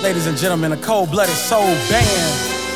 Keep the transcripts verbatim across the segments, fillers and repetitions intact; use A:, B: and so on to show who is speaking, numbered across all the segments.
A: Ladies and gentlemen, a cold-blooded soul band.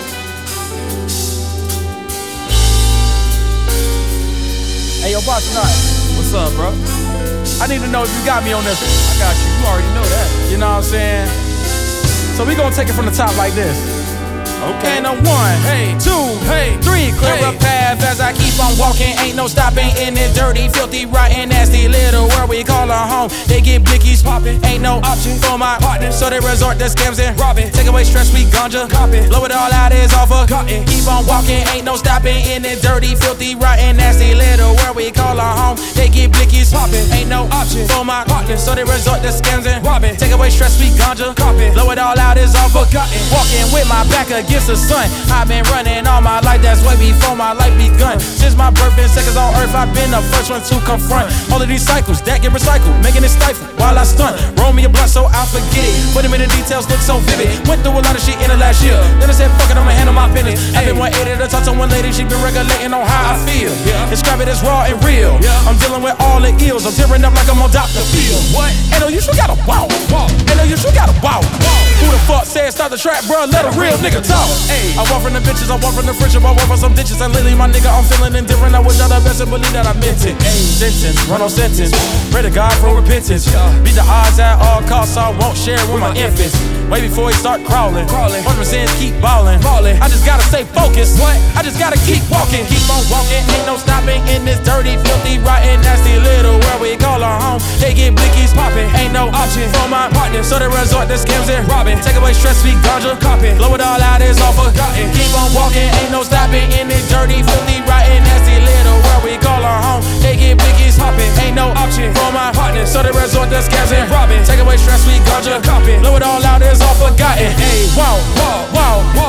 A: Hey, yo, Boss Nut.
B: What's up, bro?
A: I need to know if you got me on this.
B: I got you. You already know that.
A: You know what I'm saying? So we gonna take it from the top like this.
B: Okay.
A: And a one,
B: Hey.
A: two,
B: Hey.
A: three. Clear
B: Hey.
A: a path as I keep on walking. Ain't no stopping in this dirty, filthy, rotten, nasty little world we call our home. They get blickies popping, ain't no option for my partners, so they resort to scams and robbing. Take away stress, we ganja, copy. Blow it all out, is off a cotton. Keep on walking, ain't no stopping in this dirty, filthy, rotten, nasty little world we call our home. They get blickies popping, ain't no option for my partners, so they resort to scams and robbing. Take away stress, we ganja, copy. Blow it all out, is all forgotten. Walking with my back against the sun. I've been running all my life, that's way before my life begun. Since my birth, been seconds on earth, I've been the first one to confront all of these cycles that get recycled, making it stifle while I stunt. Roll me a blunt so I'll forget it. Put them in the details, look so vivid. Went through a lot of shit in the last year. Then I said, fuck it, I'ma handle my business. I've been one eighty to talk to one lady, she been regulating on how I feel. Describe it as raw and real. I'm dealing with all the ills, I'm tearing up like I'm on Doctor Phil. What? Ain't no you should gotta walk. Ain't no you should gotta walk. Who the fuck said start the trap, bro? Let a real nigga talk. Ay, I walk from the bitches, I walk from the friendship, I walk from some ditches. And lately, my nigga, I'm feeling indifferent. I wish y'all the best and believe that I meant it. Ay, sentence, run on sentence. Pray to God for repentance. Beat the odds at all costs, so I won't share with my infants. Way before he start crawling, crawling. One percent keep ballin', ballin'. I just gotta stay focused. What? I just gotta keep walking, keep on walking. Ain't no stopping in this dirty, filthy, rotten, nasty little world we call our home. They get blickies popping, ain't no option for my partners, so they resort to scams and robbing. Take away stress, we ganja, copy. Blow it all out, it's all forgotten. Keep on walking, ain't no stopping in this dirty, filthy, rotten, nasty little world we call our home. They get blickies popping, ain't no option for my partners, so they resort to scams and robbing. Take away stress, we ganja, copy. Blow it all out, it's all forgotten. Hey, wow, wow, wow, wow.